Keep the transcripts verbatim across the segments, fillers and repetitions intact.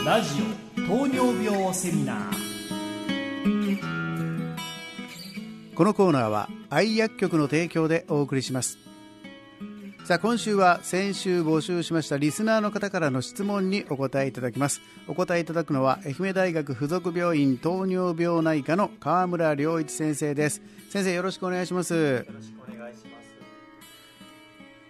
ラジオ糖尿病セミナー。 このコーナーは愛薬局の提供でお送りします。さあ、今週は先週募集しましたリスナーの方からの質問にお答えいただきます。お答えいただくのは愛媛大学附属病院糖尿病内科の川村良一先生です。先生、よろしくお願いします。 よろしくお願いします。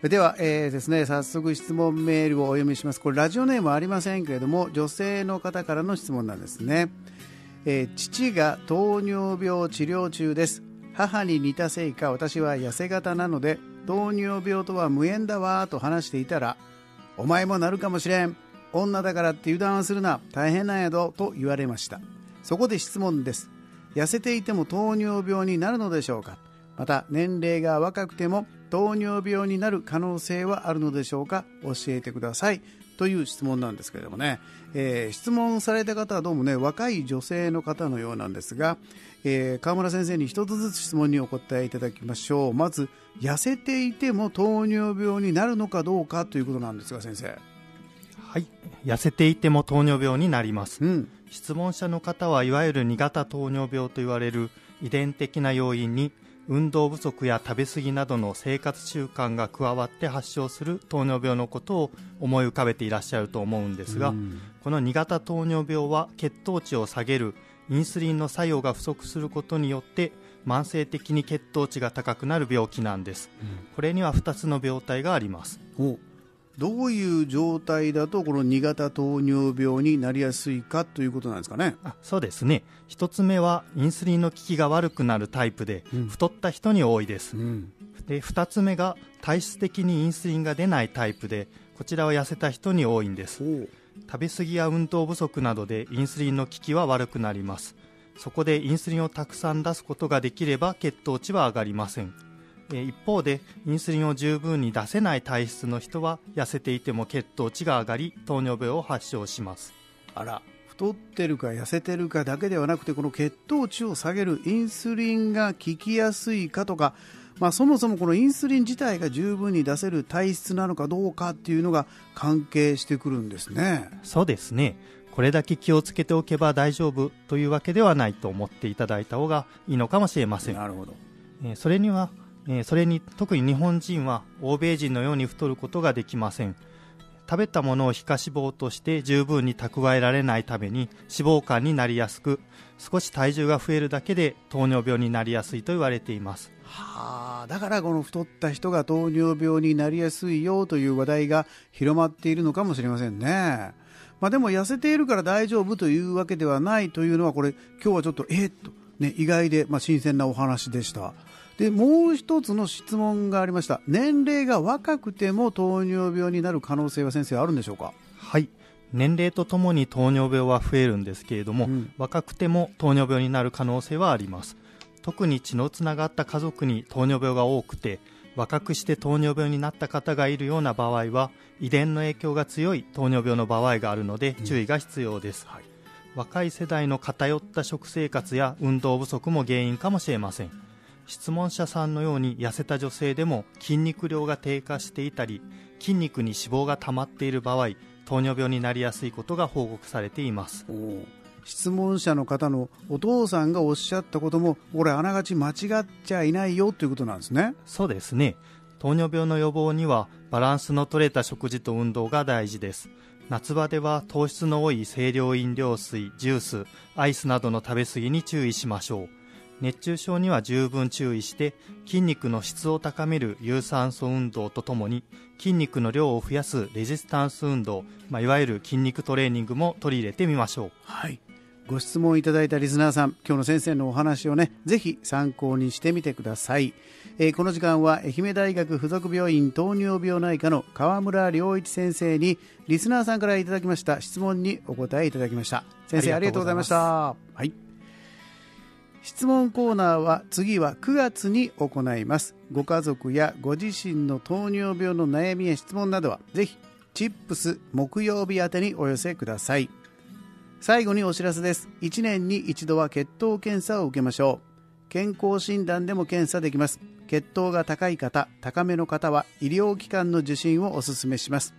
では、えーですね、早速質問メールをお読みします。これラジオネームありませんけれども、女性の方からの質問なんですね。えー、父が糖尿病治療中です。母に似たせいか私は痩せ型なので糖尿病とは無縁だわと話していたら、お前もなるかもしれん、女だからって油断するな、大変なんやぞと言われました。そこで質問です。痩せていても糖尿病になるのでしょうか。また年齢が若くても糖尿病になる可能性はあるのでしょうか。教えてくださいという質問なんですけれどもね、えー、質問された方はどうもね、若い女性の方のようなんですが、えー、川村先生に一つずつ質問にお答えいただきましょう。まず、痩せていても糖尿病になるのかどうかということなんですが、先生。 はい、痩せていても糖尿病になります、 うん、 質問者の方はいわゆるに型糖尿病と言われる遺伝的な要因に運動不足や食べ過ぎなどの生活習慣が加わって発症する糖尿病のことを思い浮かべていらっしゃると思うんですが、うん、このに型糖尿病は血糖値を下げるインスリンの作用が不足することによって慢性的に血糖値が高くなる病気なんです、うん、これにはふたつの病態があります。 お、どういう状態だとこのに型糖尿病になりやすいかということなんですかね。 あ、そうですね。ひとつめはインスリンの効きが悪くなるタイプで、うん、太った人に多いです、うん、でふたつめが体質的にインスリンが出ないタイプで、こちらは痩せた人に多いんです。食べ過ぎや運動不足などでインスリンの効きは悪くなります。そこでインスリンをたくさん出すことができれば血糖値は上がりません。一方でインスリンを十分に出せない体質の人は痩せていても血糖値が上がり糖尿病を発症します。 あら、太ってるか痩せてるかだけではなくて、この血糖値を下げるインスリンが効きやすいかとか、まあ、そもそもこのインスリン自体が十分に出せる体質なのかどうかっていうのが関係してくるんですね。 そうですね。これだけ気をつけておけば大丈夫というわけではないと思っていただいた方がいいのかもしれません。 なるほど。 えー、それにはえー、それに特に日本人は欧米人のように太ることができません。食べたものを皮下脂肪として十分に蓄えられないために脂肪肝になりやすく、少し体重が増えるだけで糖尿病になりやすいと言われています。 はあ、だからこの太った人が糖尿病になりやすいよという話題が広まっているのかもしれませんね。まあ、でも痩せているから大丈夫というわけではないというのは、これ今日はちょっとえー、っと、ね、意外で、まあ、新鮮なお話でした。で、もう一つの質問がありました。年齢が若くても糖尿病になる可能性は先生あるんでしょうか。 はい、年齢とともに糖尿病は増えるんですけれども、うん、若くても糖尿病になる可能性はあります。特に血のつながった家族に糖尿病が多くて若くして糖尿病になった方がいるような場合は遺伝の影響が強い糖尿病の場合があるので注意が必要です、うん、はい、若い世代の偏った食生活や運動不足も原因かもしれません。質問者さんのように痩せた女性でも筋肉量が低下していたり筋肉に脂肪が溜まっている場合、糖尿病になりやすいことが報告されています。 お、質問者の方のお父さんがおっしゃったこともこれあながち間違っちゃいないよということなんですね。 そうですね。糖尿病の予防にはバランスの取れた食事と運動が大事です。夏場では糖質の多い清涼飲料水、ジュース、アイスなどの食べ過ぎに注意しましょう。熱中症には十分注意して筋肉の質を高める有酸素運動とともに筋肉の量を増やすレジスタンス運動、まあ、いわゆる筋肉トレーニングも取り入れてみましょう。 はい、ご質問いただいたリスナーさん、今日の先生のお話をね、ぜひ参考にしてみてください。えー、この時間は愛媛大学附属病院糖尿病内科の川村良一先生にリスナーさんからいただきました質問にお答えいただきました。先生ありがとうございました。はい、質問コーナーは次はくがつに行います。ご家族やご自身の糖尿病の悩みや質問などはぜひチップス木曜日宛てにお寄せください。最後にお知らせです。いちねんに一度は血糖検査を受けましょう。健康診断でも検査できます。血糖が高い方、高めの方は医療機関の受診をお勧めします。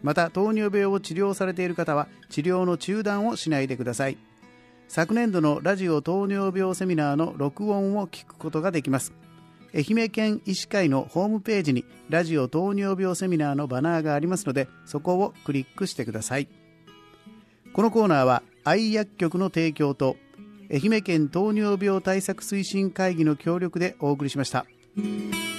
また糖尿病を治療されている方は治療の中断をしないでください。昨年度のラジオ糖尿病セミナーの録音を聞くことができます。愛媛県医師会のホームページにラジオ糖尿病セミナーのバナーがありますので、そこをクリックしてください。このコーナーは愛薬局の提供と愛媛県糖尿病対策推進会議の協力でお送りしました。